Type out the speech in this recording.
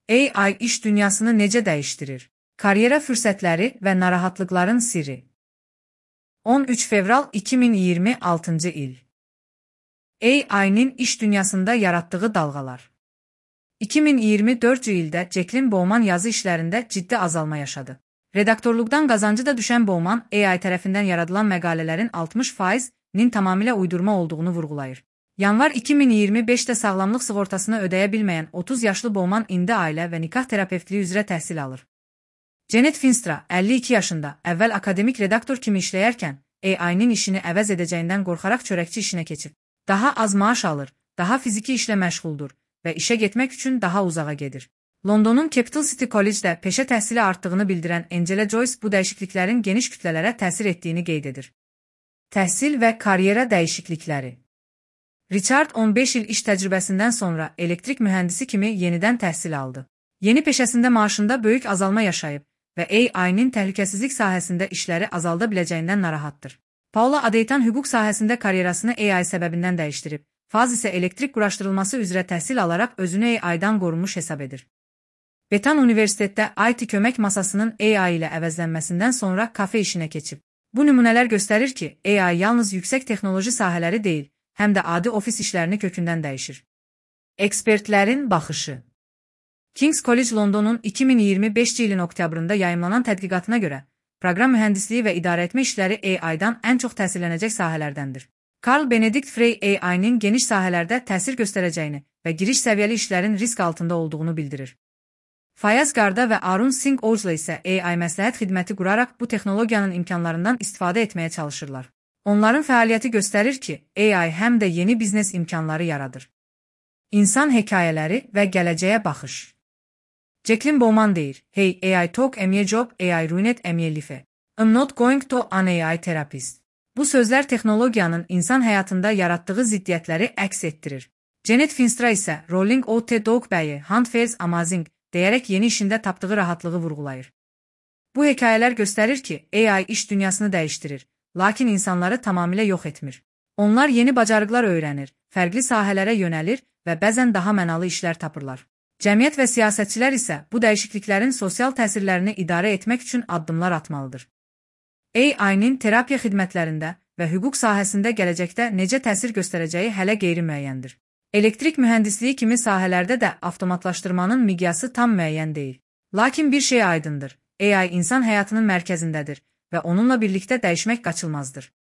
AI iş dünyasını necə dəyişdirir? Karyera fürsətləri və narahatlıqların sirri. 13 fevral 2026 il. AI'nin iş dünyasında yarattığı dalğalar. 2024 ildə Jacqueline Bowman yazı işlərində ciddi azalma yaşadı. Redaktorluqdan qazancı da düşən Bowman, AI tərəfindən yaradılan məqalələrin 60%-nin tamamilə uydurma olduğunu vurğulayır. Yanvar 2025-də sağlamlıq sığortasını ödəyə bilməyən 30 yaşlı Bowman indi ailə və nikah terapevtliyi üzrə təhsil alır. Janet Finstra, 52 yaşında, əvvəl akademik redaktor kimi işləyərkən, AI'nin işini əvəz edəcəyindən qorxaraq çörəkçi işinə keçib. Daha az maaş alır, daha fiziki işlə məşğuldur və işə getmək üçün daha uzağa gedir. Londonun Capital City College-də peşə təhsili artdığını bildirən Angela Joyce bu dəyişikliklərin geniş kütlələrə təsir etdiyini qeyd edir. Təhsil və karyera dəyişiklikləri. Richard 15 il iş təcrübəsindən sonra elektrik mühəndisi kimi yenidən təhsil aldı. Yeni peşəsində maaşında böyük azalma yaşayıb və AI'nin təhlükəsizlik sahəsində işləri azalda biləcəyindən narahatdır. Paula Adeytan hüquq sahəsində karyerasını AI səbəbindən dəyişdirib, Faz isə elektrik quraşdırılması üzrə təhsil alaraq özünü AI'dan qorunmuş hesab edir. Betan Universitetdə IT kömək masasının AI ilə əvəzlənməsindən sonra kafe işinə keçib. Bu nümunələr göstərir ki, AI yalnız yüksək texnoloji sahələri deyil, həm də adi ofis işlərini kökündən dəyişir. Ekspertlərin baxışı. King's College Londonun 2025 ilin oktyabrında yayımlanan tədqiqatına görə, proqram mühəndisliyi və idarəetmə işləri AI'dan ən çox təsirlənəcək sahələrdəndir. Carl Benedict Frey AI'nin geniş sahələrdə təsir göstərəcəyini və giriş səviyyəli işlərin risk altında olduğunu bildirir. Fayaz Garda və Arun Singh Ojla isə AI məsləhət xidməti quraraq bu texnologiyanın imkanlarından istifadə etməyə çalışırlar. Onların fəaliyyəti göstərir ki, AI həm də yeni biznes imkanları yaradır. İnsan hekayələri və gələcəyə baxış. Jacqueline Bowman deyir, "Hey, AI took my job, AI ruined my life. I'm not going to an AI therapist." Bu sözlər texnologiyanın insan həyatında yaratdığı ziddiyyətləri əks etdirir. Janet Finstra isə "Rolling out the dog bəyi, hunt feels amazing" deyərək yeni işində tapdığı rahatlığı vurğulayır. Bu hekayələr göstərir ki, AI iş dünyasını dəyişdirir, lakin insanları tamamilə yox etmir. Onlar yeni bacarıqlar öyrənir, fərqli sahələrə yönəlir və bəzən daha mənalı işlər tapırlar. Cəmiyyət və siyasətçilər isə bu dəyişikliklərin sosial təsirlərini idarə etmək üçün addımlar atmalıdır. AI'nin terapiya xidmətlərində və hüquq sahəsində gələcəkdə necə təsir göstərəcəyi hələ qeyri-müəyyəndir. Elektrik mühəndisliyi kimi sahələrdə də avtomatlaşdırmanın miqyası tam müəyyən deyil. Lakin bir şey aydındır, AI insan həyatının mərkəzindədir və onunla birlikdə dəyişmək qaçılmazdır.